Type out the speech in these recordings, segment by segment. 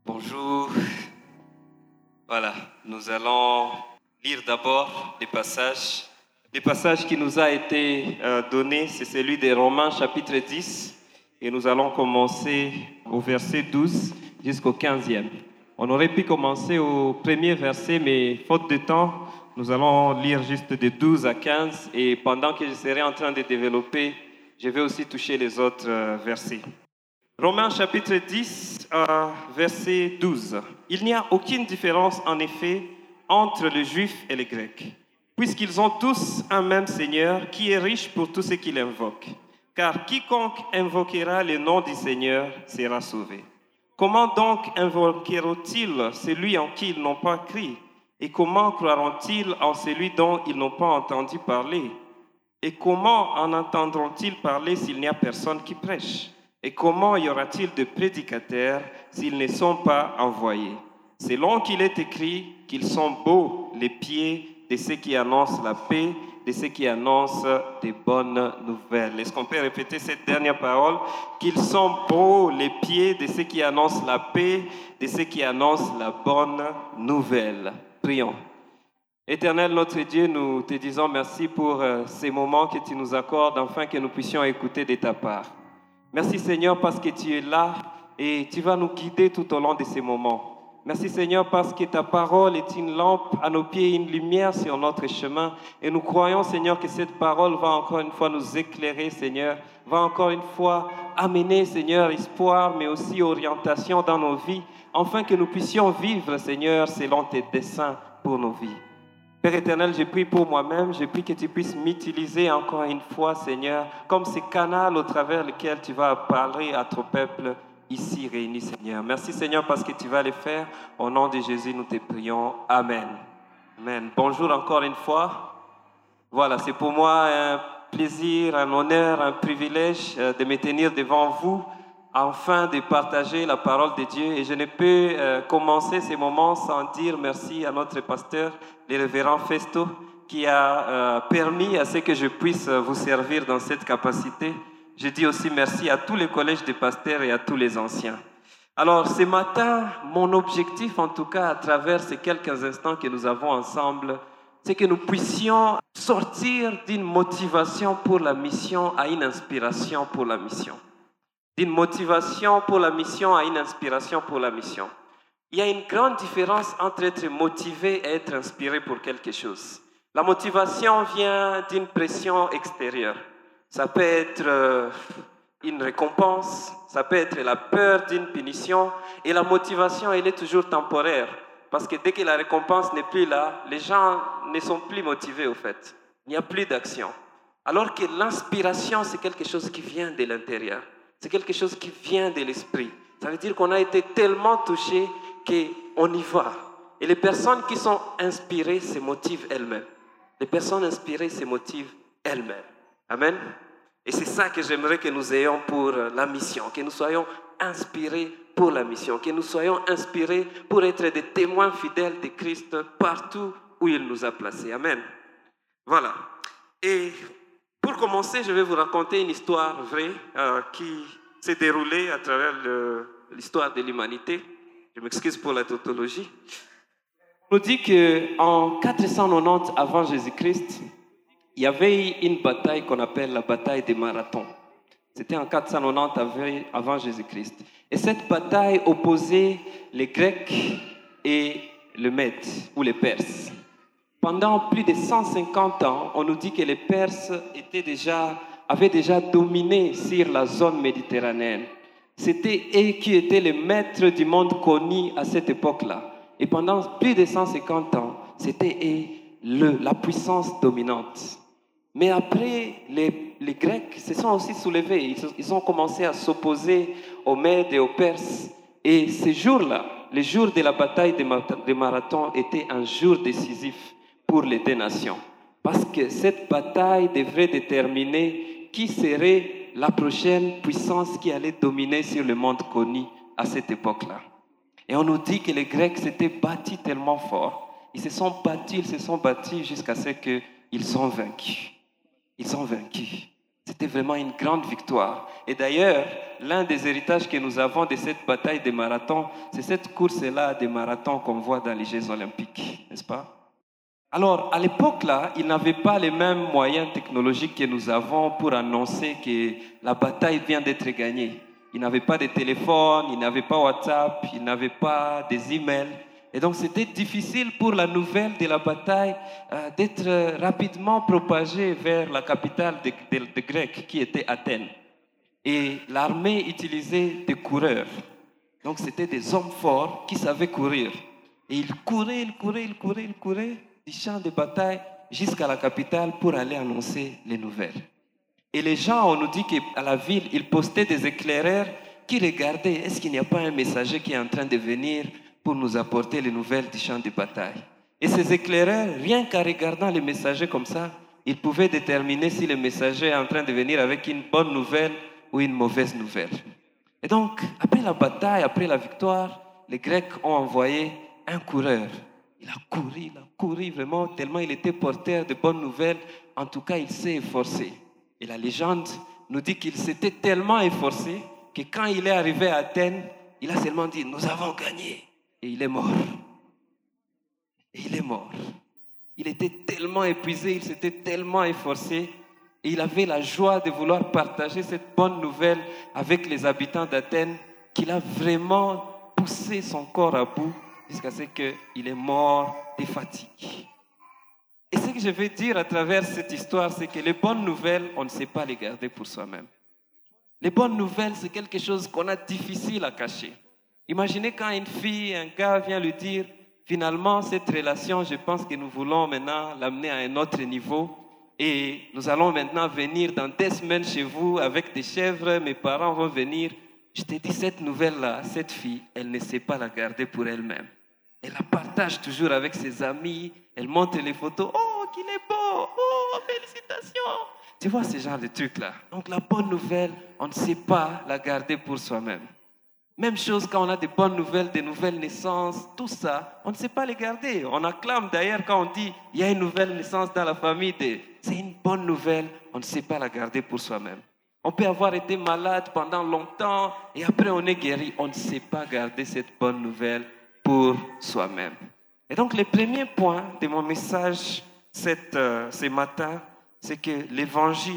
Bonjour. Voilà, nous allons lire d'abord les passages. Le passage qui nous a été donné, c'est celui des Romains chapitre 10. Et nous allons commencer au verset 12 jusqu'au 15e. On aurait pu commencer au premier verset, mais faute de temps, nous allons lire juste de 12 à 15. Et pendant que je serai en train de développer, je vais aussi toucher les autres versets. Romains chapitre 10, verset 12. Il n'y a aucune différence en effet entre les Juifs et les Grecs, puisqu'ils ont tous un même Seigneur qui est riche pour tous ceux qui l'invoquent. Car quiconque invoquera le nom du Seigneur sera sauvé. Comment donc invoqueront-ils celui en qui ils n'ont pas cru? Et comment croiront-ils en celui dont ils n'ont pas entendu parler? Et comment en entendront-ils parler s'il n'y a personne qui prêche? Et comment y aura-t-il de prédicateurs s'ils ne sont pas envoyés? Selon qu'il est écrit qu'ils sont beaux les pieds de ceux qui annoncent la paix, de ceux qui annoncent des bonnes nouvelles. Est-ce qu'on peut répéter cette dernière parole? Qu'ils sont beaux les pieds de ceux qui annoncent la paix, de ceux qui annoncent la bonne nouvelle. Prions. Éternel notre Dieu, nous te disons merci pour ces moments que tu nous accordes afin que nous puissions écouter de ta part. Merci Seigneur parce que tu es là et tu vas nous guider tout au long de ces moments. Merci Seigneur parce que ta parole est une lampe à nos pieds, une lumière sur notre chemin. Et nous croyons Seigneur que cette parole va encore une fois nous éclairer Seigneur, va encore une fois amener Seigneur espoir mais aussi orientation dans nos vies, afin que nous puissions vivre Seigneur selon tes desseins pour nos vies. Père éternel, je prie pour moi-même, je prie que tu puisses m'utiliser encore une fois, Seigneur, comme ce canal au travers lequel tu vas parler à ton peuple ici réuni, Seigneur. Merci, Seigneur, parce que tu vas le faire. Au nom de Jésus, nous te prions. Amen. Amen. Bonjour encore une fois. Voilà, c'est pour moi un plaisir, un honneur, un privilège de me tenir devant vous, afin de partager la parole de Dieu. Et je ne peux commencer ces moments sans dire merci à notre pasteur, le révérend Festo, qui a permis à ce que je puisse vous servir dans cette capacité. Je dis aussi merci à tous les collèges de pasteurs et à tous les anciens. Alors, ce matin, mon objectif, en tout cas, à travers ces quelques instants que nous avons ensemble, c'est que nous puissions sortir d'une motivation pour la mission à une inspiration pour la mission. D'une motivation pour la mission à une inspiration pour la mission. Il y a une grande différence entre être motivé et être inspiré pour quelque chose. La motivation vient d'une pression extérieure. Ça peut être une récompense, ça peut être la peur d'une punition, et la motivation, elle est toujours temporaire. Parce que dès que la récompense n'est plus là, les gens ne sont plus motivés au fait. Il n'y a plus d'action. Alors que l'inspiration, c'est quelque chose qui vient de l'intérieur. C'est quelque chose qui vient de l'esprit. Ça veut dire qu'on a été tellement touchés qu'on y va. Et les personnes qui sont inspirées se motivent elles-mêmes. Les personnes inspirées se motivent elles-mêmes. Amen. Et c'est ça que j'aimerais que nous ayons pour la mission, que nous soyons inspirés pour la mission, que nous soyons inspirés pour être des témoins fidèles de Christ partout où il nous a placés. Amen. Voilà. Et pour commencer, je vais vous raconter une histoire vraie qui s'est déroulée à travers l'histoire de l'humanité. Je m'excuse pour la tautologie. On nous dit qu'en 490 avant Jésus-Christ, il y avait une bataille qu'on appelle la bataille des marathons. C'était en 490 avant Jésus-Christ. Et cette bataille opposait les Grecs et les Mèdes, ou les Perses. Pendant plus de 150 ans, on nous dit que les Perses avaient déjà dominé sur la zone méditerranéenne. C'était eux qui étaient les maîtres du monde connu à cette époque-là. Et pendant plus de 150 ans, c'était eux la puissance dominante. Mais après, les Grecs se sont aussi soulevés. Ils ont commencé à s'opposer aux Mèdes et aux Perses. Et ces jours-là, les jours de la bataille des marathons, étaient un jour décisif pour les deux nations. Parce que cette bataille devrait déterminer qui serait la prochaine puissance qui allait dominer sur le monde connu à cette époque-là. Et on nous dit que les Grecs s'étaient battus tellement fort. Ils se sont battus jusqu'à ce qu'ils sont vaincus. Ils sont vaincus. C'était vraiment une grande victoire. Et d'ailleurs, l'un des héritages que nous avons de cette bataille des marathons, c'est cette course-là des marathons qu'on voit dans les Jeux olympiques, n'est-ce pas? Alors, à l'époque-là, ils n'avaient pas les mêmes moyens technologiques que nous avons pour annoncer que la bataille vient d'être gagnée. Ils n'avaient pas de téléphone, ils n'avaient pas WhatsApp, ils n'avaient pas des emails. Et donc, c'était difficile pour la nouvelle de la bataille d'être rapidement propagée vers la capitale des Grecs, qui était Athènes. Et l'armée utilisait des coureurs. Donc, c'était des hommes forts qui savaient courir. Et ils couraient du champ de bataille jusqu'à la capitale pour aller annoncer les nouvelles. Et les gens, on nous dit qu'à la ville, ils postaient des éclaireurs qui regardaient, est-ce qu'il n'y a pas un messager qui est en train de venir pour nous apporter les nouvelles du champ de bataille? Et ces éclaireurs, rien qu'en regardant les messagers comme ça, ils pouvaient déterminer si le messager est en train de venir avec une bonne nouvelle ou une mauvaise nouvelle. Et donc, après la bataille, après la victoire, les Grecs ont envoyé un coureur. Il a couru vraiment, tellement il était porteur de bonnes nouvelles. En tout cas, il s'est efforcé. Et la légende nous dit qu'il s'était tellement efforcé que quand il est arrivé à Athènes, il a seulement dit, nous avons gagné. Et il est mort. Et il est mort. Il était tellement épuisé, il s'était tellement efforcé. Et il avait la joie de vouloir partager cette bonne nouvelle avec les habitants d'Athènes qu'il a vraiment poussé son corps à bout jusqu'à ce qu'il est mort de fatigue. Et ce que je veux dire à travers cette histoire, c'est que les bonnes nouvelles, on ne sait pas les garder pour soi-même. Les bonnes nouvelles, c'est quelque chose qu'on a difficile à cacher. Imaginez quand une fille, un gars vient lui dire, finalement, cette relation, je pense que nous voulons maintenant l'amener à un autre niveau. Et nous allons maintenant venir dans 2 semaines chez vous avec des chèvres, mes parents vont venir. Je te dis, cette nouvelle-là, cette fille, elle ne sait pas la garder pour elle-même. Elle la partage toujours avec ses amis, elle montre les photos. Oh, qu'il est beau! Oh, félicitations! Tu vois ce genre de trucs-là. Donc la bonne nouvelle, on ne sait pas la garder pour soi-même. Même chose quand on a des bonnes nouvelles, des nouvelles naissances, tout ça, on ne sait pas les garder. On acclame d'ailleurs quand on dit il y a une nouvelle naissance dans la famille. C'est une bonne nouvelle, on ne sait pas la garder pour soi-même. On peut avoir été malade pendant longtemps et après on est guéri. On ne sait pas garder cette bonne nouvelle pour soi-même. Et donc le premier point de mon message ce matin, c'est que l'évangile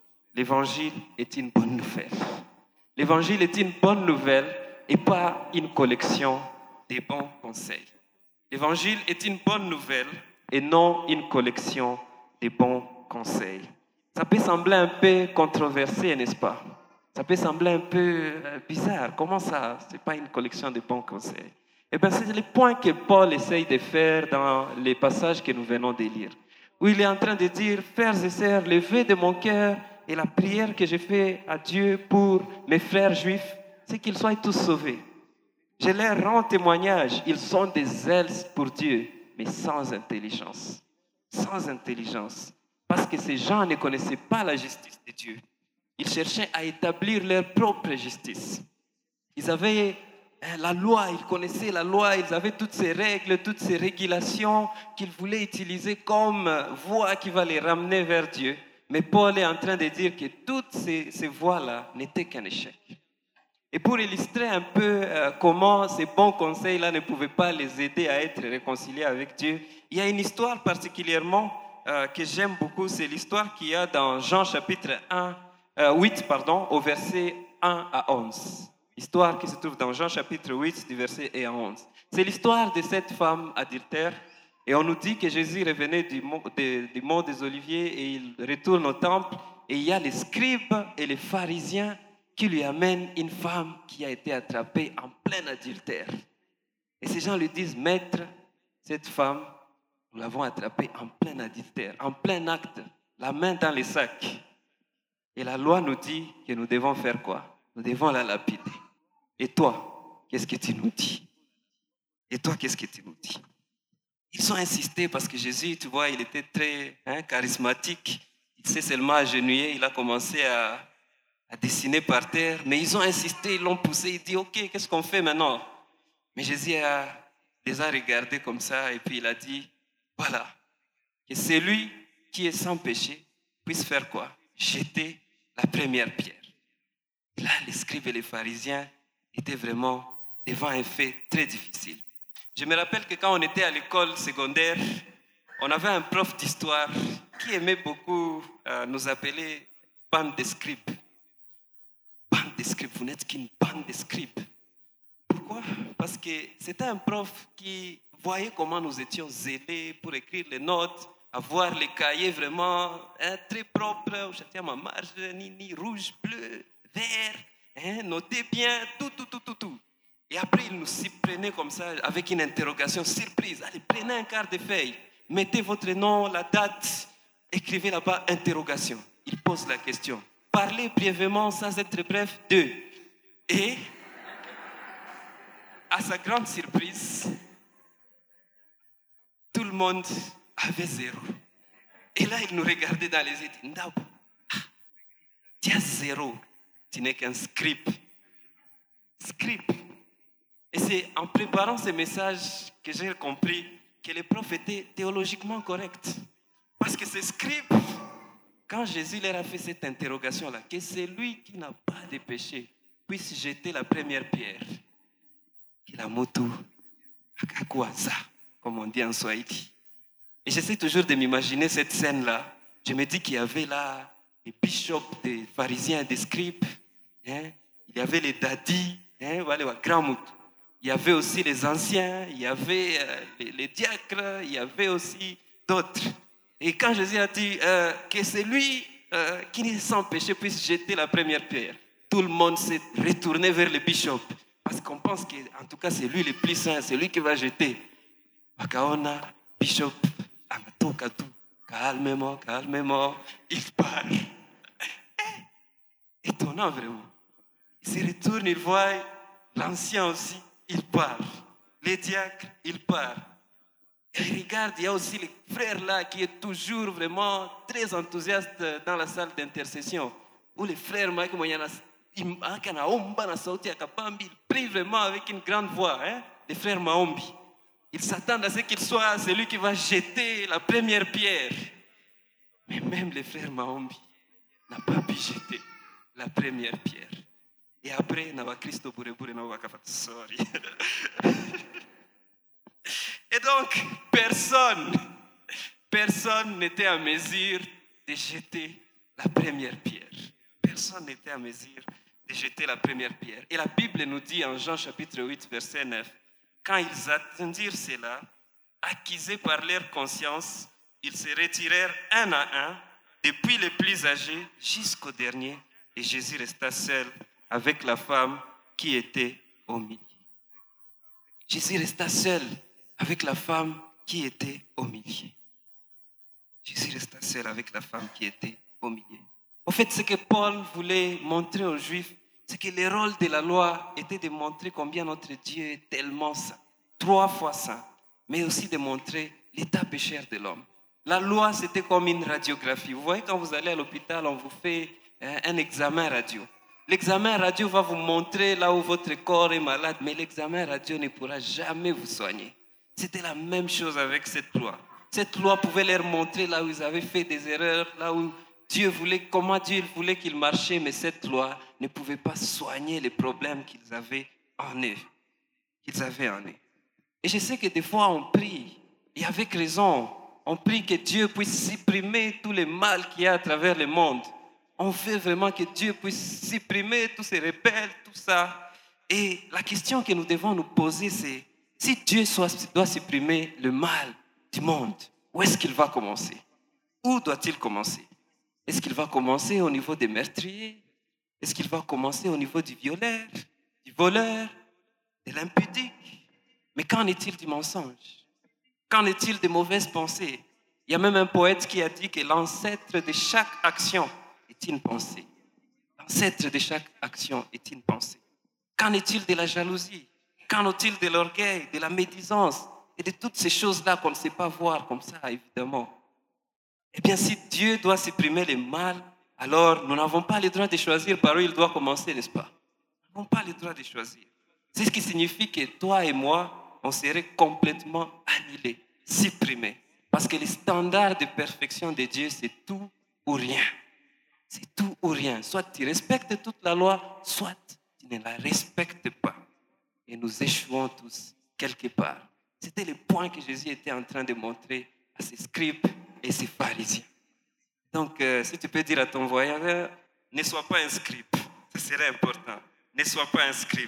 est une bonne nouvelle. L'évangile est une bonne nouvelle et pas une collection de bons conseils. L'évangile est une bonne nouvelle et non une collection de bons conseils. Ça peut sembler un peu controversé, n'est-ce pas? Ça peut sembler un peu bizarre. Comment ça? Ce n'est pas une collection de bons conseils. Eh bien, c'est le point que Paul essaye de faire dans les passages que nous venons de lire. Où il est en train de dire, frères et sœurs, le vœu de mon cœur et la prière que j'ai fait à Dieu pour mes frères juifs, c'est qu'ils soient tous sauvés. Je leur rends témoignage, ils sont des ailes pour Dieu, mais sans intelligence. Sans intelligence. Parce que ces gens ne connaissaient pas la justice de Dieu. Ils cherchaient à établir leur propre justice. Ils avaient la loi, ils connaissaient la loi, ils avaient toutes ces règles, toutes ces régulations qu'ils voulaient utiliser comme voie qui va les ramener vers Dieu. Mais Paul est en train de dire que toutes ces voies-là n'étaient qu'un échec. Et pour illustrer un peu comment ces bons conseils-là ne pouvaient pas les aider à être réconciliés avec Dieu, il y a une histoire particulièrement que j'aime beaucoup, c'est l'histoire qu'il y a dans Jean chapitre 8, au verset 1 à 11. Histoire qui se trouve dans Jean chapitre 8, du verset 1 à 11. C'est l'histoire de cette femme adultère. Et on nous dit que Jésus revenait du mont des Oliviers et il retourne au temple. Et il y a les scribes et les pharisiens qui lui amènent une femme qui a été attrapée en plein adultère. Et ces gens lui disent, Maître, cette femme, nous l'avons attrapée en plein adultère, en plein acte, la main dans les sacs. Et la loi nous dit que nous devons faire quoi? Nous devons la lapider. Et toi, qu'est-ce que tu nous dis? Et toi, qu'est-ce que tu nous dis? Ils ont insisté parce que Jésus, tu vois, il était très charismatique. Il s'est seulement agenouillé, il a commencé à dessiner par terre. Mais ils ont insisté, ils l'ont poussé. Il dit, OK, qu'est-ce qu'on fait maintenant? Mais Jésus les a regardés comme ça et puis il a dit, voilà, que celui qui est sans péché puisse faire quoi? Jeter la première pierre. Là, les scribes et les pharisiens étaient vraiment devant un fait très difficile. Je me rappelle que quand on était à l'école secondaire, on avait un prof d'histoire qui aimait beaucoup nous appeler bande de scribes. Bande de scribes, vous n'êtes qu'une bande de scribes. Pourquoi? Parce que c'était un prof qui voyait comment nous étions zélés pour écrire les notes, avoir les cahiers vraiment très propres, au châtiment à marge, ni rouge, bleu, vert, notez bien, tout. Et après, il nous s'y prenait comme ça, avec une interrogation surprise. Allez, prenez un quart de feuille, mettez votre nom, la date, écrivez là-bas interrogation. Il pose la question. Parlez brièvement, sans être bref, de. Et, à sa grande surprise, tout le monde avait 0. Et là, il nous regardait dans les yeux et dit, Ndabo, tu as 0. Tu n'es qu'un scribe. Scribe. Et c'est en préparant ces messages que j'ai compris que les profs étaient théologiquement corrects. Parce que ces scribes, quand Jésus leur a fait cette interrogation-là, que celui qui n'a pas de péché puisse jeter la première pierre, qu'il a motu akakwaza, comme on dit en Swahili. Et j'essaie toujours de m'imaginer cette scène-là. Je me dis qu'il y avait là les bishops, des pharisiens, des scribes. Il y avait les dadis, voilà, les grands moutons. Il y avait aussi les anciens, il y avait les diacres, il y avait aussi d'autres. Et quand Jésus a dit que celui qui n'est sans péché puisse jeter la première pierre, tout le monde s'est retourné vers le bishop. Parce qu'on pense qu'en tout cas, c'est lui le plus saint, c'est lui qui va jeter. Wakaona, bishop, amatoka tout, calmement, il part. Étonnant vraiment. Il se retourne, il voit l'ancien aussi. Il part. Les diacres, ils partent. Et il regarde, il y a aussi les frères là qui est toujours vraiment très enthousiaste dans la salle d'intercession. Où les frères, ils prient vraiment avec une grande voix. Les frères Maombi. Ils s'attendent à ce qu'il soit celui qui va jeter la première pierre. Mais même les frères Maombi n'ont pas pu jeter la première pierre. Et après, Nava Christo Burebure Nava Kafat. Sorry. Et donc, personne n'était à mesure de jeter la première pierre. Personne n'était à mesure de jeter la première pierre. Et la Bible nous dit en Jean chapitre 8, verset 9, quand ils attendirent cela, acquisés par leur conscience, ils se retirèrent un à un, depuis les plus âgés jusqu'au dernier, et Jésus resta seul avec la femme qui était au milieu. Jésus resta seul avec la femme qui était au milieu. Jésus resta seul avec la femme qui était au milieu. En fait, ce que Paul voulait montrer aux Juifs, c'est que le rôle de la loi était de montrer combien notre Dieu est tellement saint, 3 fois saint, mais aussi de montrer l'état pécheur de l'homme. La loi, c'était comme une radiographie. Vous voyez, quand vous allez à l'hôpital, on vous fait un examen radio. L'examen radio va vous montrer là où votre corps est malade, mais l'examen radio ne pourra jamais vous soigner. C'était la même chose avec cette loi. Cette loi pouvait leur montrer là où ils avaient fait des erreurs, là où comment Dieu voulait qu'ils marchaient, mais cette loi ne pouvait pas soigner les problèmes qu'ils avaient en eux. Et je sais que des fois on prie, et avec raison, on prie que Dieu puisse supprimer tous les mal qu'il y a à travers le monde. On veut vraiment que Dieu puisse supprimer tous ces rebelles, tout ça. Et la question que nous devons nous poser, c'est si Dieu doit supprimer le mal du monde, où est-ce qu'il va commencer? Où doit-il commencer? Est-ce qu'il va commencer au niveau des meurtriers? Est-ce qu'il va commencer au niveau du violeur, du voleur, de l'impudique? Mais qu'en est-il du mensonge? Qu'en est-il des mauvaises pensées? Il y a même un poète qui a dit que l'ancêtre de chaque action est une pensée. L'ancêtre de chaque action est une pensée. Qu'en est-il de la jalousie? Qu'en est-il de l'orgueil, de la médisance et de toutes ces choses-là qu'on ne sait pas voir comme ça, évidemment? Eh bien, si Dieu doit supprimer le mal, alors nous n'avons pas le droit de choisir par où il doit commencer, n'est-ce pas? Nous n'avons pas le droit de choisir. C'est ce qui signifie que toi et moi, on serait complètement annihilés, supprimés. Parce que le standard de perfection de Dieu, c'est tout ou rien. C'est tout ou rien. Soit tu respectes toute la loi, soit tu ne la respectes pas. Et nous échouons tous quelque part. C'était le point que Jésus était en train de montrer à ses scribes et ses pharisiens. Donc, si tu peux dire à ton voyageur, ne sois pas un scribe. Ce serait important. Ne sois pas un scribe.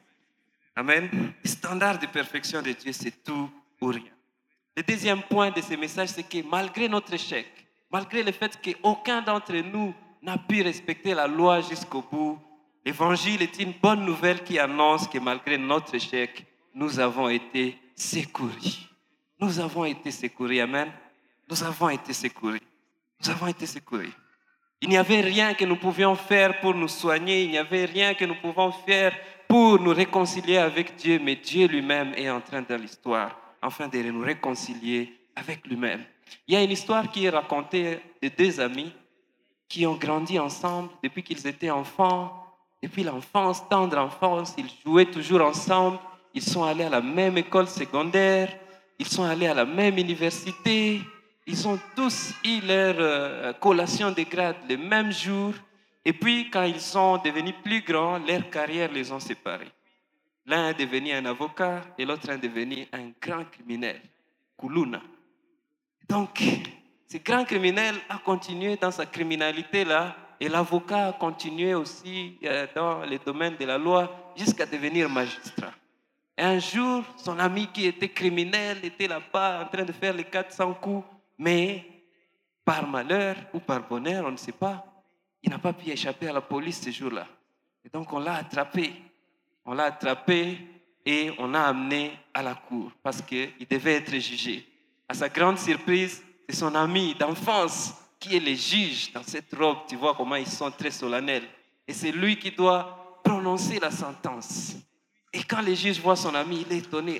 Amen. Le standard de perfection de Dieu, c'est tout ou rien. Le deuxième point de ce message, c'est que malgré notre échec, malgré le fait qu'aucun d'entre nous n'a pu respecter la loi jusqu'au bout, l'évangile est une bonne nouvelle qui annonce que malgré notre échec, nous avons été secourus. Nous avons été secourus. Amen. Nous avons été secourus. Nous avons été secourus. Il n'y avait rien que nous pouvions faire pour nous soigner. Il n'y avait rien que nous pouvions faire pour nous réconcilier avec Dieu. Mais Dieu lui-même est en train dans l'histoire, afin de nous réconcilier avec lui-même. Il y a une histoire qui est racontée de deux amis qui ont grandi ensemble depuis qu'ils étaient enfants. Depuis l'enfance, tendre enfance, ils jouaient toujours ensemble. Ils sont allés à la même école secondaire. Ils sont allés à la même université. Ils ont tous eu leur collation de grade le même jour. Et puis, quand ils sont devenus plus grands, leurs carrières les ont séparés. L'un est devenu un avocat et l'autre est devenu un grand criminel, Kuluna. Donc, ce grand criminel a continué dans sa criminalité-là et l'avocat a continué aussi dans le domaine de la loi jusqu'à devenir magistrat. Et un jour, son ami qui était criminel était là-bas en train de faire les 400 coups, mais par malheur ou par bonheur, on ne sait pas, il n'a pas pu échapper à la police ce jour-là. Et donc, on l'a attrapé. On l'a attrapé et on l'a amené à la cour parce qu'il devait être jugé. À sa grande surprise, c'est son ami d'enfance qui est le juge dans cette robe. Tu vois comment ils sont très solennels. Et c'est lui qui doit prononcer la sentence. Et quand le juge voit son ami, il est étonné.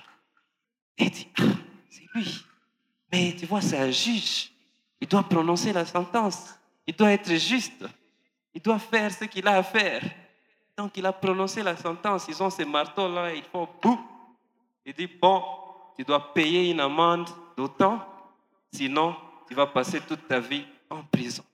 Il dit, c'est lui. Mais tu vois, c'est un juge. Il doit prononcer la sentence. Il doit être juste. Il doit faire ce qu'il a à faire. Donc, il a prononcé la sentence. Ils ont ces marteaux-là, ils font boum. Il dit, bon, tu dois payer une amende d'autant, sinon, tu vas passer toute ta vie en prison.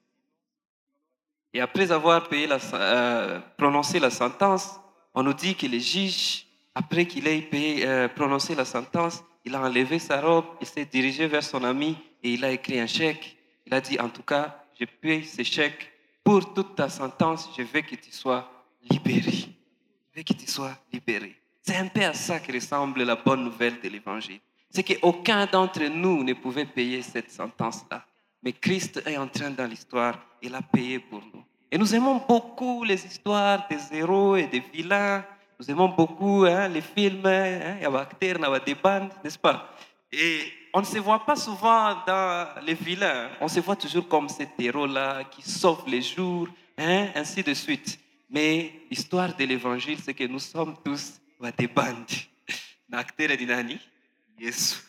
Et après avoir prononcé la sentence, on nous dit que le juge, après qu'il ait prononcé la sentence, il a enlevé sa robe, il s'est dirigé vers son ami et il a écrit un chèque. Il a dit, en tout cas, je paye ce chèque pour toute ta sentence, je veux que tu sois libéré. Je veux que tu sois libéré. C'est un peu à ça que ressemble la bonne nouvelle de l'Évangile. C'est qu'aucun d'entre nous ne pouvait payer cette sentence-là. Mais Christ est entré dans l'histoire, il a payé pour nous. Et nous aimons beaucoup les histoires des héros et des vilains. Nous aimons beaucoup les films, il y a des acteurs, il y a des bandes, n'est-ce pas? Et on ne se voit pas souvent dans les vilains. On se voit toujours comme cet héros-là qui sauve les jours, ainsi de suite. Mais l'histoire de l'Évangile, c'est que nous sommes tous des bandes. L'acteur est Nani? Jésus.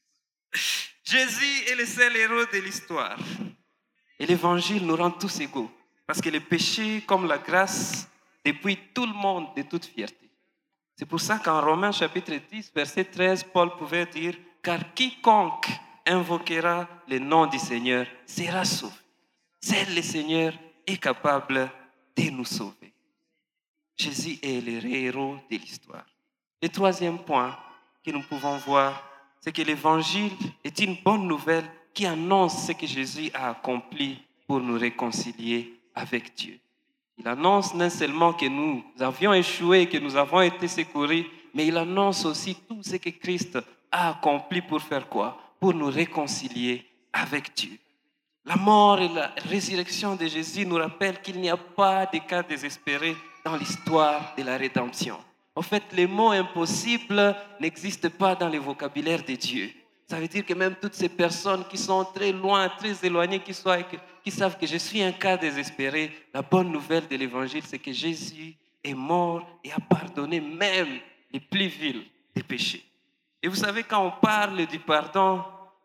Jésus est le seul héros de l'histoire. Et l'Évangile nous rend tous égaux. Parce que le péché, comme la grâce, dépouille tout le monde de toute fierté. C'est pour ça qu'en Romains chapitre 10, verset 13, Paul pouvait dire « Car quiconque invoquera le nom du Seigneur sera sauvé. Seul le Seigneur est capable de nous sauver. » Jésus est le héros de l'histoire. Le troisième point que nous pouvons voir, c'est que l'Évangile est une bonne nouvelle qui annonce ce que Jésus a accompli pour nous réconcilier avec Dieu. Il annonce non seulement que nous avions échoué, que nous avons été secourus, mais il annonce aussi tout ce que Christ a accompli pour faire quoi? Pour nous réconcilier avec Dieu. La mort et la résurrection de Jésus nous rappellent qu'il n'y a pas de cas désespérés dans l'histoire de la rédemption. En fait, les mots impossibles n'existent pas dans le vocabulaire de Dieu. Ça veut dire que même toutes ces personnes qui sont très loin, très éloignées, qui savent que je suis un cas désespéré, la bonne nouvelle de l'Évangile, c'est que Jésus est mort et a pardonné même les plus vils des péchés. Et vous savez, quand on parle du pardon,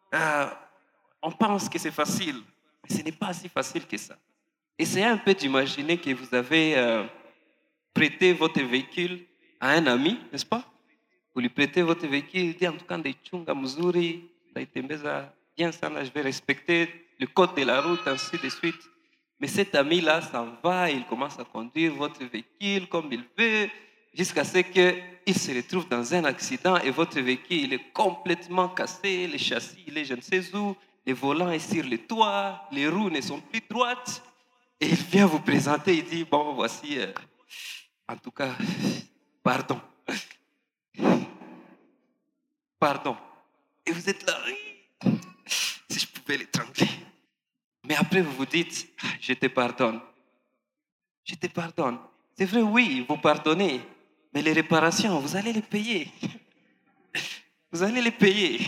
on pense que c'est facile, mais ce n'est pas si facile que ça. Essayez un peu d'imaginer que vous avez prêté votre véhicule à un ami, n'est-ce pas? Vous lui prêtez votre véhicule, il dit en tout cas, chunga mzuri, bien sana, je vais respecter le code de la route, ainsi de suite. Mais cet ami-là s'en va, il commence à conduire votre véhicule comme il veut, jusqu'à ce qu'il se retrouve dans un accident et votre véhicule il est complètement cassé, le châssis il est je ne sais où, les volants est sur le toit, les roues ne sont plus droites. Et il vient vous présenter, il dit, bon, voici, en tout cas, pardon, pardon. Et vous êtes là, si je pouvais l'étrangler. Mais après, vous vous dites, je te pardonne. Je te pardonne. C'est vrai, oui, vous pardonnez. Mais les réparations, vous allez les payer. Vous allez les payer.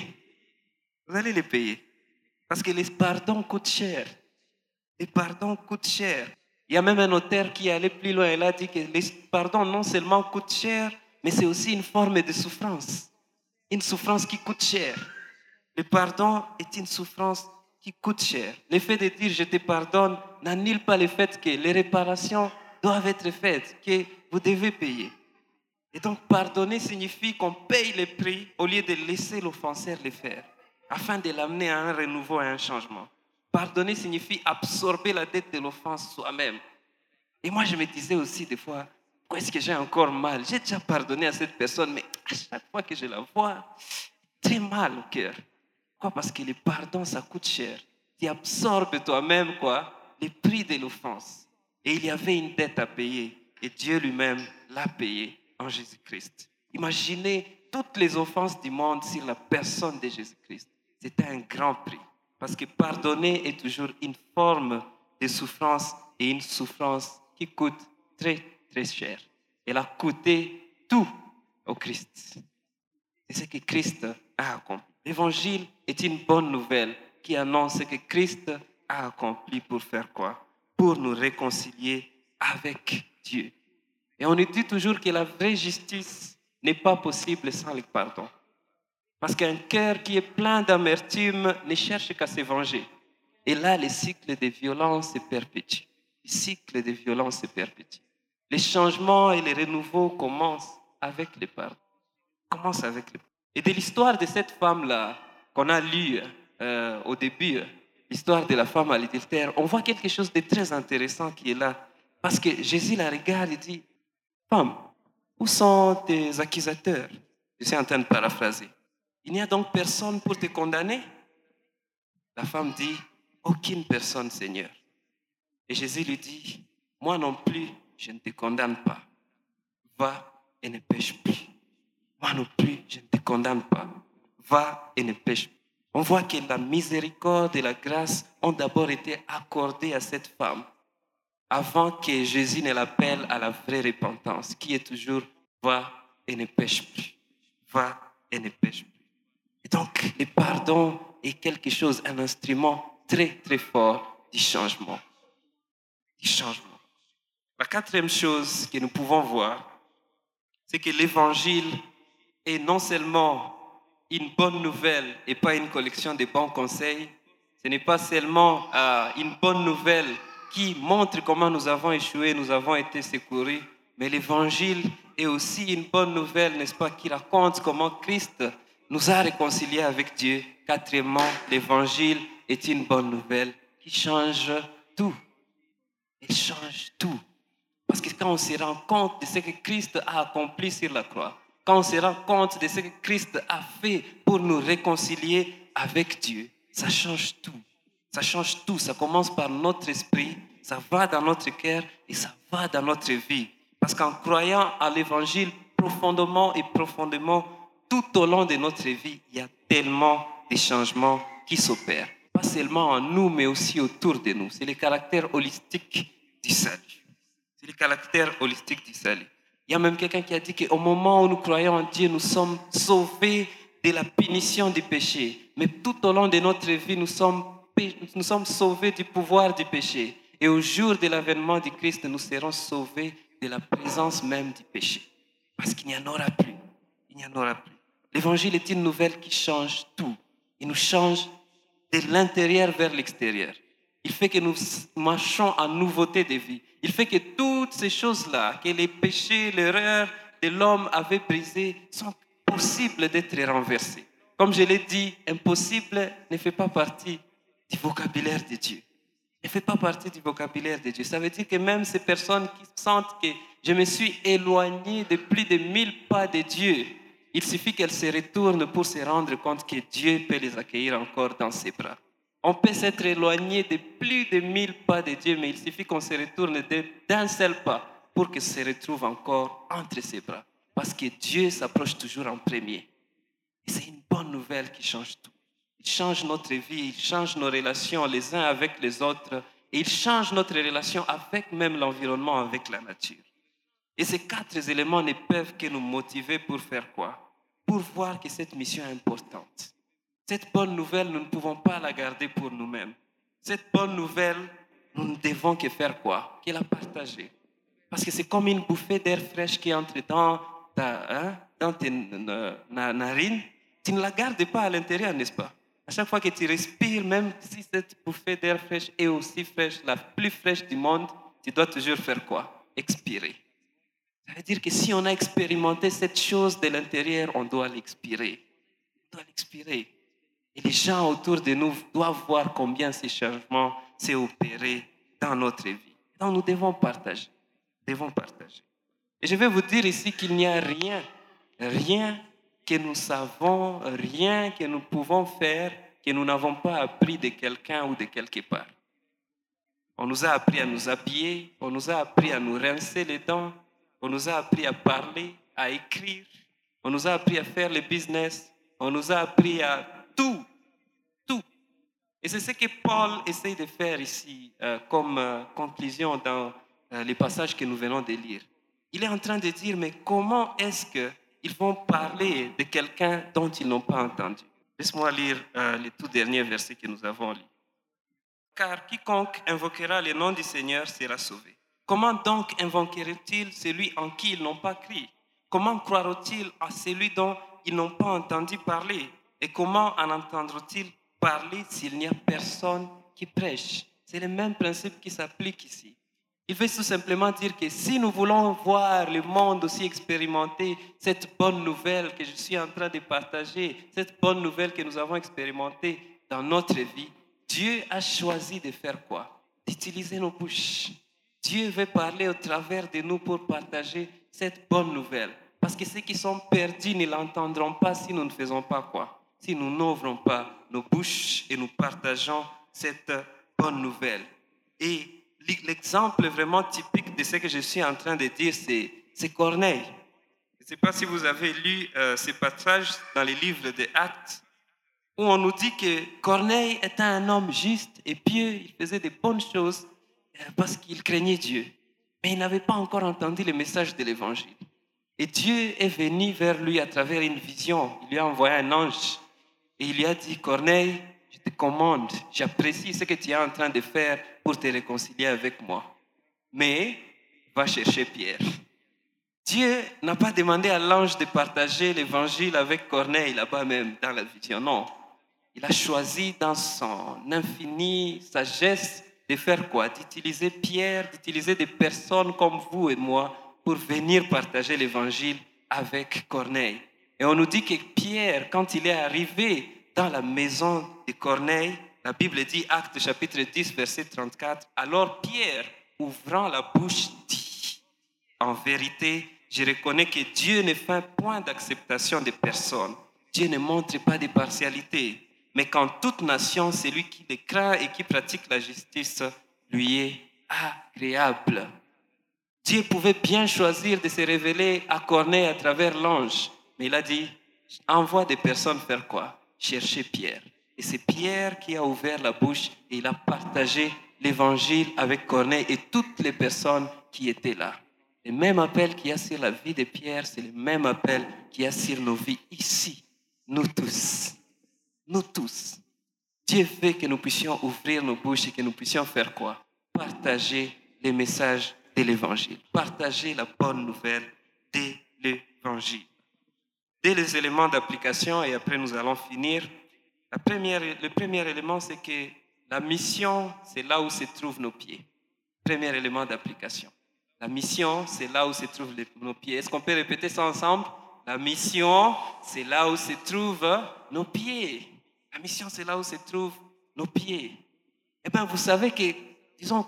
Vous allez les payer. Parce que les pardons coûtent cher. Les pardons coûtent cher. Il y a même un auteur qui est allé plus loin. Il a dit que les pardons non seulement coûtent cher, mais c'est aussi une forme de souffrance. Une souffrance qui coûte cher. Le pardon est une souffrance qui coûte cher. Le fait de dire je te pardonne n'annule pas le fait que les réparations doivent être faites, que vous devez payer. Et donc pardonner signifie qu'on paye le prix au lieu de laisser l'offenseur le faire, afin de l'amener à un renouveau, à un changement. Pardonner signifie absorber la dette de l'offense soi-même. Et moi je me disais aussi des fois, pourquoi est-ce que j'ai encore mal? J'ai déjà pardonné à cette personne, mais à chaque fois que je la vois, très mal au cœur. Pourquoi? Parce que le pardon, ça coûte cher. Tu absorbes toi-même le prix de l'offense. Et il y avait une dette à payer. Et Dieu lui-même l'a payée en Jésus-Christ. Imaginez toutes les offenses du monde sur la personne de Jésus-Christ. C'était un grand prix. Parce que pardonner est toujours une forme de souffrance et une souffrance qui coûte très, très cher. Elle a coûté tout au Christ. C'est ce que Christ a accompli. L'évangile est une bonne nouvelle qui annonce ce que Christ a accompli pour faire quoi? Pour nous réconcilier avec Dieu. Et on nous dit toujours que la vraie justice n'est pas possible sans le pardon. Parce qu'un cœur qui est plein d'amertume ne cherche qu'à se venger. Et là, le cycle de violence se perpétue. Le cycle de violence se perpétue. Les changements et les renouveaux commencent avec le pardon. Commence avec le pardon. Et de l'histoire de cette femme-là qu'on a lue au début, l'histoire de la femme adultère, on voit quelque chose de très intéressant qui est là. Parce que Jésus la regarde et dit, femme, où sont tes accusateurs? Je suis en train de paraphraser. Il n'y a donc personne pour te condamner? La femme dit, aucune personne, Seigneur. Et Jésus lui dit, moi non plus, je ne te condamne pas. Va et ne pêche plus. Moi non plus, je ne te condamne pas. Va et ne pêche plus. On voit que la miséricorde et la grâce ont d'abord été accordées à cette femme avant que Jésus ne l'appelle à la vraie repentance, qui est toujours va et ne pêche plus. Va et ne pêche plus. Et donc, le pardon est quelque chose, un instrument très, très fort du changement. Du changement. La quatrième chose que nous pouvons voir, c'est que l'évangile est non seulement une bonne nouvelle et pas une collection de bons conseils. Ce n'est pas seulement une bonne nouvelle qui montre comment nous avons échoué, nous avons été secourus, mais l'évangile est aussi une bonne nouvelle, n'est-ce pas, qui raconte comment Christ nous a réconciliés avec Dieu. Quatrièmement, l'évangile est une bonne nouvelle qui change tout. Elle change tout. Parce que quand on se rend compte de ce que Christ a accompli sur la croix, quand on se rend compte de ce que Christ a fait pour nous réconcilier avec Dieu, ça change tout. Ça change tout. Ça commence par notre esprit, ça va dans notre cœur et ça va dans notre vie. Parce qu'en croyant à l'évangile profondément et profondément, tout au long de notre vie, il y a tellement de changements qui s'opèrent. Pas seulement en nous, mais aussi autour de nous. C'est le caractère holistique du salut. C'est le caractère holistique du salut. Il y a même quelqu'un qui a dit qu'au moment où nous croyons en Dieu, nous sommes sauvés de la punition du péché. Mais tout au long de notre vie, nous sommes sauvés du pouvoir du péché. Et au jour de l'avènement du Christ, nous serons sauvés de la présence même du péché. Parce qu'il n'y en aura plus. Il n'y en aura plus. L'évangile est une nouvelle qui change tout. Il nous change de l'intérieur vers l'extérieur. Il fait que nous marchons en nouveauté de vie. Il fait que toutes ces choses-là, que les péchés, l'erreur de l'homme avait brisées, sont possibles d'être renversées. Comme je l'ai dit, impossible ne fait pas partie du vocabulaire de Dieu. ne fait pas partie du vocabulaire de Dieu. Ça veut dire que même ces personnes qui sentent que je me suis éloigné de plus de 1000 pas de Dieu, il suffit qu'elles se retournent pour se rendre compte que Dieu peut les accueillir encore dans ses bras. On peut s'être éloigné de plus de 1000 pas de Dieu, mais il suffit qu'on se retourne d'un seul pas pour qu'il se retrouve encore entre ses bras. Parce que Dieu s'approche toujours en premier. Et c'est une bonne nouvelle qui change tout. Il change notre vie, il change nos relations les uns avec les autres, et il change notre relation avec même l'environnement, avec la nature. Et ces 4 éléments ne peuvent que nous motiver pour faire quoi? Pour voir que cette mission est importante. Cette bonne nouvelle, nous ne pouvons pas la garder pour nous-mêmes. Cette bonne nouvelle, nous ne devons que faire quoi? Que la partager. Parce que c'est comme une bouffée d'air fraîche qui entre dans tes narines. Tu ne la gardes pas à l'intérieur, n'est-ce pas? À chaque fois que tu respires, même si cette bouffée d'air fraîche est aussi fraîche, la plus fraîche du monde, tu dois toujours faire quoi? Expirer. Ça veut dire que si on a expérimenté cette chose de l'intérieur, on doit l'expirer. On doit l'expirer. Et les gens autour de nous doivent voir combien ces changements s'est opéré dans notre vie. Donc nous devons partager. Et je vais vous dire ici qu'il n'y a rien que nous savons, rien que nous pouvons faire que nous n'avons pas appris de quelqu'un ou de quelque part. On nous a appris à nous habiller, on nous a appris à nous rincer les dents, on nous a appris à parler, à écrire, on nous a appris à faire le business, on nous a appris à tout. Et c'est ce que Paul essaye de faire ici comme conclusion dans les passages que nous venons de lire. Il est en train de dire, mais comment est-ce qu'ils vont parler de quelqu'un dont ils n'ont pas entendu? Laisse-moi lire les tout derniers versets que nous avons lus. Car quiconque invoquera le nom du Seigneur sera sauvé. Comment donc invoqueraient-ils celui en qui ils n'ont pas cru? Comment croiront-ils à celui dont ils n'ont pas entendu parler? Et comment en entendront-ils parler s'il n'y a personne qui prêche? C'est le même principe qui s'applique ici. Il veut tout simplement dire que si nous voulons voir le monde aussi expérimenter cette bonne nouvelle que je suis en train de partager, cette bonne nouvelle que nous avons expérimentée dans notre vie, Dieu a choisi de faire quoi? D'utiliser nos bouches. Dieu veut parler au travers de nous pour partager cette bonne nouvelle. Parce que ceux qui sont perdus ne l'entendront pas si nous ne faisons pas quoi? Si nous n'ouvrons pas nos bouches et nous partageons cette bonne nouvelle. Et l'exemple vraiment typique de ce que je suis en train de dire, c'est Corneille. Je ne sais pas si vous avez lu ce passage dans les livres des Actes, où on nous dit que Corneille était un homme juste et pieux, il faisait de bonnes choses parce qu'il craignait Dieu. Mais il n'avait pas encore entendu le message de l'Évangile. Et Dieu est venu vers lui à travers une vision. Il lui a envoyé un ange et il lui a dit, Corneille, je te commande, j'apprécie ce que tu es en train de faire pour te réconcilier avec moi. Mais va chercher Pierre. Dieu n'a pas demandé à l'ange de partager l'évangile avec Corneille là-bas même dans la vision, non. Il a choisi dans son infinie sagesse de faire quoi? D'utiliser Pierre, d'utiliser des personnes comme vous et moi pour venir partager l'évangile avec Corneille. Et on nous dit que Pierre, quand il est arrivé dans la maison de Corneille, la Bible dit, Actes chapitre 10, verset 34, alors Pierre, ouvrant la bouche, dit, en vérité, je reconnais que Dieu ne fait point d'acceptation de personnes. Dieu ne montre pas de partialité. Mais qu'en toute nation, celui qui le craint et qui pratique la justice lui est agréable. Dieu pouvait bien choisir de se révéler à Corneille à travers l'ange. Mais il a dit, envoie des personnes faire quoi? Chercher Pierre. Et c'est Pierre qui a ouvert la bouche et il a partagé l'évangile avec Corneille et toutes les personnes qui étaient là. Le même appel qu'il y a sur la vie de Pierre, c'est le même appel qu'il y a sur nos vies ici. Nous tous. Nous tous. Dieu veut que nous puissions ouvrir nos bouches et que nous puissions faire quoi? Partager les messages de l'évangile. Partager la bonne nouvelle de l'évangile. Dès les éléments d'application, et après nous allons finir, le premier élément, c'est que la mission, c'est là où se trouvent nos pieds. Premier élément d'application. La mission, c'est là où se trouvent nos pieds. Est-ce qu'on peut répéter ça ensemble? La mission, c'est là où se trouvent nos pieds. La mission, c'est là où se trouvent nos pieds. Eh bien, vous savez que disons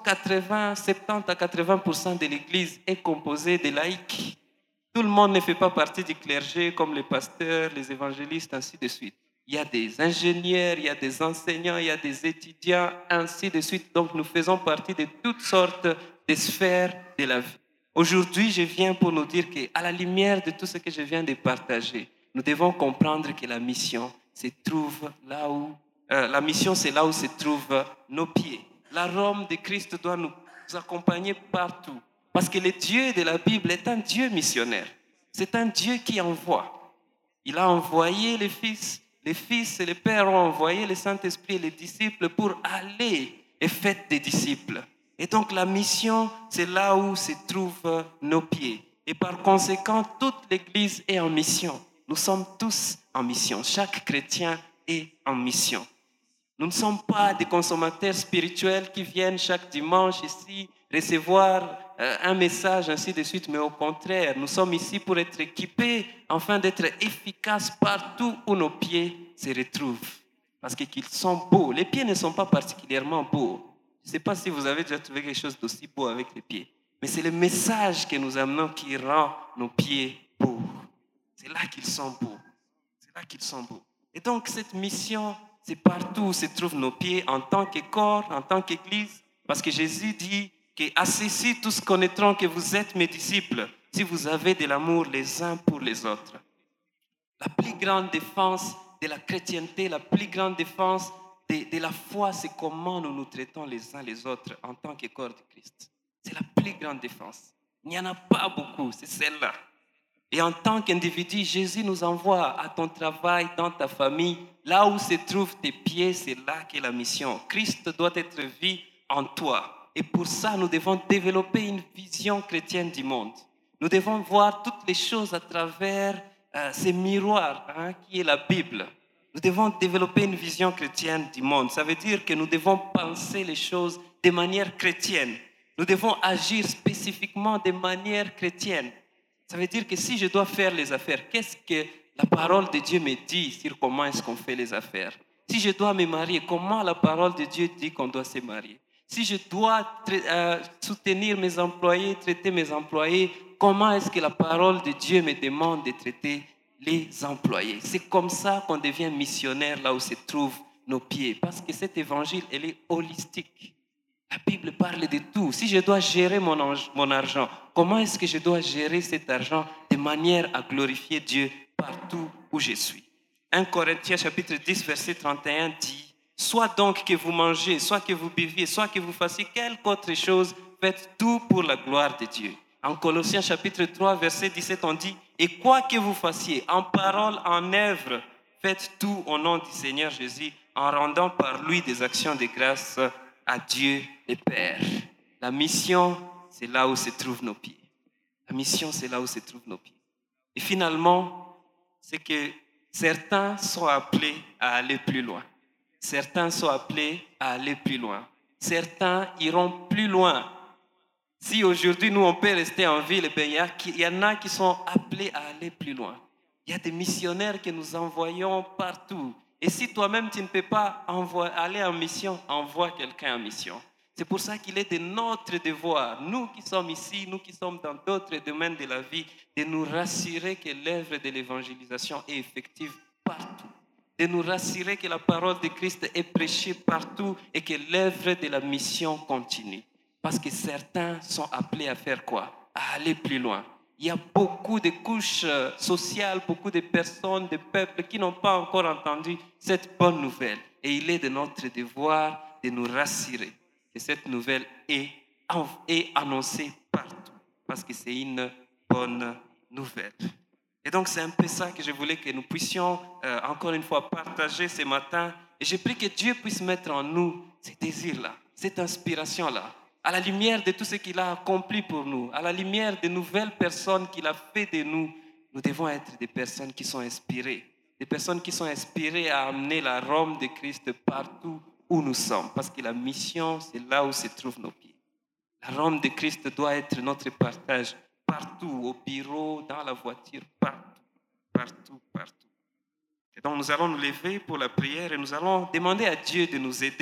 70 à 80% de l'Église est composée de laïcs. Tout le monde ne fait pas partie du clergé comme les pasteurs, les évangélistes, ainsi de suite. Il y a des ingénieurs, il y a des enseignants, il y a des étudiants, ainsi de suite. Donc nous faisons partie de toutes sortes de sphères de la vie. Aujourd'hui, je viens pour nous dire qu'à la lumière de tout ce que je viens de partager, nous devons comprendre que la mission se trouve là où la mission, c'est là où se trouvent nos pieds. La Rome de Christ doit nous accompagner partout. Parce que le Dieu de la Bible est un Dieu missionnaire. C'est un Dieu qui envoie. Il a envoyé les fils et les pères ont envoyé le Saint-Esprit et les disciples pour aller et faire des disciples. Et donc la mission, c'est là où se trouvent nos pieds. Et par conséquent, toute l'Église est en mission. Nous sommes tous en mission. Chaque chrétien est en mission. Nous ne sommes pas des consommateurs spirituels qui viennent chaque dimanche ici recevoir un message, ainsi de suite, mais au contraire, nous sommes ici pour être équipés afin d'être efficaces partout où nos pieds se retrouvent. Parce qu'ils sont beaux. Les pieds ne sont pas particulièrement beaux. Je ne sais pas si vous avez déjà trouvé quelque chose d'aussi beau avec les pieds, mais c'est le message que nous amenons qui rend nos pieds beaux. C'est là qu'ils sont beaux. C'est là qu'ils sont beaux. Et donc cette mission, c'est partout où se trouvent nos pieds en tant que corps, en tant qu'Église, parce que Jésus dit qu'à ceci tous connaîtront que vous êtes mes disciples, si vous avez de l'amour les uns pour les autres. La plus grande défense de la chrétienté, la plus grande défense de la foi, c'est comment nous nous traitons les uns les autres en tant que corps de Christ. C'est la plus grande défense. Il n'y en a pas beaucoup, c'est celle-là. Et en tant qu'individu, Jésus nous envoie à ton travail, dans ta famille, là où se trouvent tes pieds, c'est là qu'est la mission. Christ doit être vu en toi. Et pour ça, nous devons développer une vision chrétienne du monde. Nous devons voir toutes les choses à travers ces miroirs qui est la Bible. Nous devons développer une vision chrétienne du monde. Ça veut dire que nous devons penser les choses de manière chrétienne. Nous devons agir spécifiquement de manière chrétienne. Ça veut dire que si je dois faire les affaires, qu'est-ce que la parole de Dieu me dit sur comment est-ce qu'on fait les affaires? Si je dois me marier, comment la parole de Dieu dit qu'on doit se marier? Si je dois soutenir mes employés, traiter mes employés, comment est-ce que la parole de Dieu me demande de traiter les employés? C'est comme ça qu'on devient missionnaire là où se trouvent nos pieds. Parce que cet évangile, elle est holistique. La Bible parle de tout. Si je dois gérer mon argent, comment est-ce que je dois gérer cet argent de manière à glorifier Dieu partout où je suis? 1 Corinthiens chapitre 10, verset 31 dit « Soit donc que vous mangez, soit que vous buviez, soit que vous fassiez quelque autre chose, faites tout pour la gloire de Dieu. » En Colossiens chapitre 3, verset 17, on dit « Et quoi que vous fassiez, en parole, en œuvre, faites tout au nom du Seigneur Jésus, en rendant par lui des actions de grâce à Dieu le Père. » La mission, c'est là où se trouvent nos pieds. La mission, c'est là où se trouvent nos pieds. Et finalement, c'est que certains sont appelés à aller plus loin. Certains sont appelés à aller plus loin. Certains iront plus loin. Si aujourd'hui, nous, on peut rester en ville, il y en a qui sont appelés à aller plus loin. Il y a des missionnaires que nous envoyons partout. Et si toi-même, tu ne peux pas aller en mission, envoie quelqu'un en mission. C'est pour ça qu'il est de notre devoir, nous qui sommes ici, nous qui sommes dans d'autres domaines de la vie, de nous rassurer que l'œuvre de l'évangélisation est effective partout. De nous rassurer que la parole de Christ est prêchée partout et que l'œuvre de la mission continue. Parce que certains sont appelés à faire quoi? À aller plus loin. Il y a beaucoup de couches sociales, beaucoup de personnes, de peuples qui n'ont pas encore entendu cette bonne nouvelle. Et il est de notre devoir de nous rassurer que cette nouvelle est annoncée partout. Parce que c'est une bonne nouvelle. Et donc c'est un peu ça que je voulais que nous puissions encore une fois partager ce matin. Et j'ai pris que Dieu puisse mettre en nous ces désirs-là, cette inspiration-là. À la lumière de tout ce qu'il a accompli pour nous, à la lumière des nouvelles personnes qu'il a fait de nous, nous devons être des personnes qui sont inspirées. Des personnes qui sont inspirées à amener la Rome de Christ partout où nous sommes. Parce que la mission, c'est là où se trouvent nos pieds. La Rome de Christ doit être notre partage partout, au bureau, dans la voiture, partout, partout, partout. Et donc nous allons nous lever pour la prière et nous allons demander à Dieu de nous aider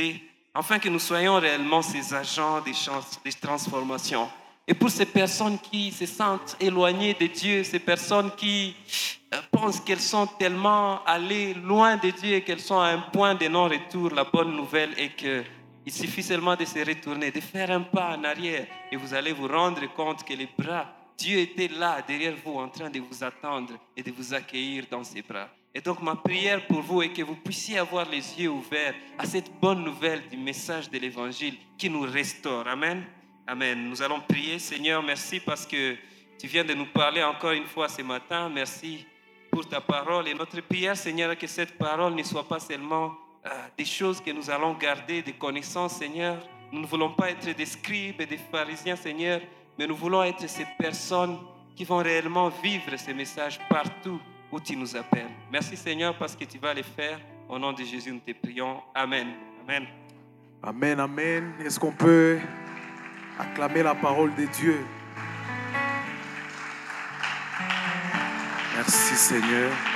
afin que nous soyons réellement ces agents des transformations. Et pour ces personnes qui se sentent éloignées de Dieu, ces personnes qui pensent qu'elles sont tellement allées loin de Dieu et qu'elles sont à un point de non-retour, la bonne nouvelle est qu'il suffit seulement de se retourner, de faire un pas en arrière et vous allez vous rendre compte que les bras, Dieu était là derrière vous en train de vous attendre et de vous accueillir dans ses bras. Et donc ma prière pour vous est que vous puissiez avoir les yeux ouverts à cette bonne nouvelle du message de l'Évangile qui nous restaure. Amen. Amen. Nous allons prier. Seigneur, merci parce que tu viens de nous parler encore une fois ce matin. Merci pour ta parole. Et notre prière, Seigneur, que cette parole ne soit pas seulement des choses que nous allons garder, des connaissances, Seigneur. Nous ne voulons pas être des scribes et des pharisiens, Seigneur, mais nous voulons être ces personnes qui vont réellement vivre ces messages partout où tu nous appelles. Merci, Seigneur, parce que tu vas les faire. Au nom de Jésus, nous te prions. Amen. Amen. Amen, amen. Est-ce qu'on peut acclamer la parole de Dieu? Merci, Seigneur.